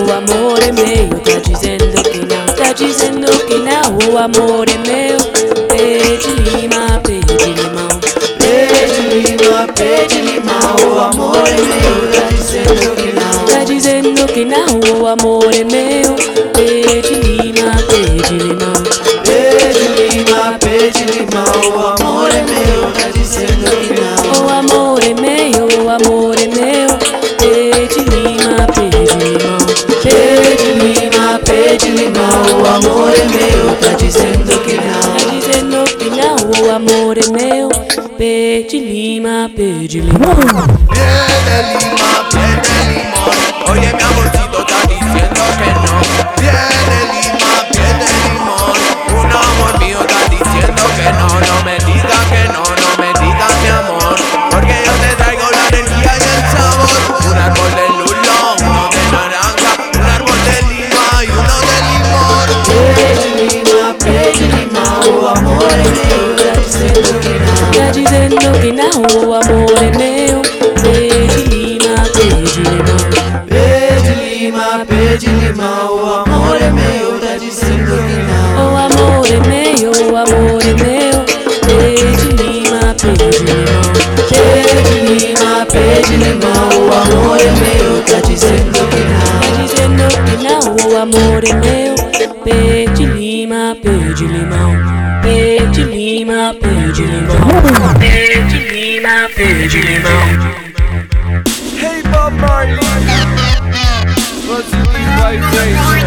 o amor é meu. Tá dizendo que não, tá dizendo que não. O amor é meu. Pé de lima, pé de limão. Pé de lima, pé de limão. O amor é meu. Tá dizendo que não, tá dizendo que não. O amor é meu. Pé de lima, pé de limão. Pé de lima, pé de limão. O amor é meu. Tá dizendo que não. O amor é meu, o amor é meu. Pé de lima, pé de limão. Pé de lima, pé de limão. O amor é meu. Tá dizendo que não, tá dizendo que não. O amor é meu. Pé de lima, pé de limão. Pé de lima, pé de limón. Oye mi amorcito está diciendo que no. Pé de lima, pé de limón. Un amor mío está diciendo que no. No me digas que no, no me digas mi amor. Porque yo te traigo la energía y el sabor. Un árbol de lulo, uno de naranja. Un árbol de lima y uno de limón. Pé de lima, pé de limão. O amor é meu. Tá dizendo que não, tá dizendo que não. O amor é meu. Pé de lima, pé de limão. Pé de lima, pé de limão. O amor é meu. Tá dizendo que não. O amor é meu, o amor é meu. Pé de lima, pé de limão. Pé de lima, pé de limão. O amor é meu. Tá dizendo que não, tá dizendo que não. O amor é meu. Pé de lima, pé de limão. Pé de lima, pé de limão. Pé de lima, pé de limão. Hey Bob Marley, positive vibration.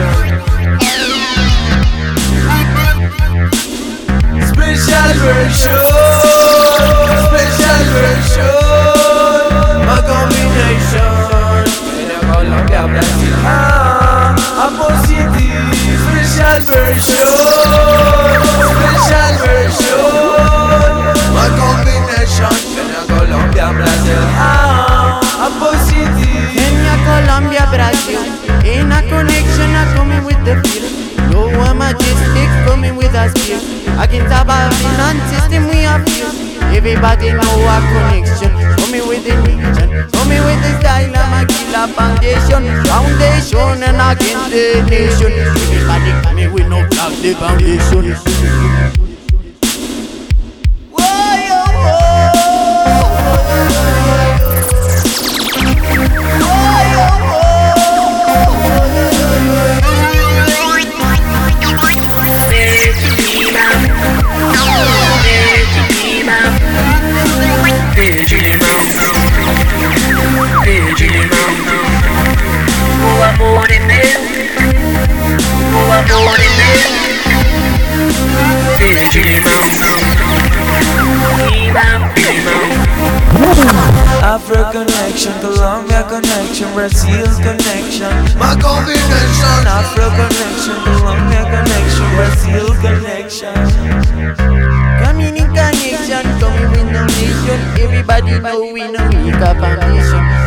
Special version, special version. My combination in Colombia, Brazil, a positive special version, special version. My combination in Colombia, Brazil, a positive. Kenya, Colombia, Brazil. In a connection, I coming with the feel. Yo, I'm majestic, coming with a spear. Against a Babylon system, we are feel. Everybody know our connection. Coming with the nation, coming with the style. I'm a killer foundation, foundation, and against the nation. Everybody coming with no block the foundation. O amor é meu, o amor é meu. Pé de limão, limão, limão. Afro connection, Colombia connection, Brazil connection. My combination, Afro connection, Colombia connection, Brazil connection. Coming in connection, coming with no nation. Everybody know we know we got foundation.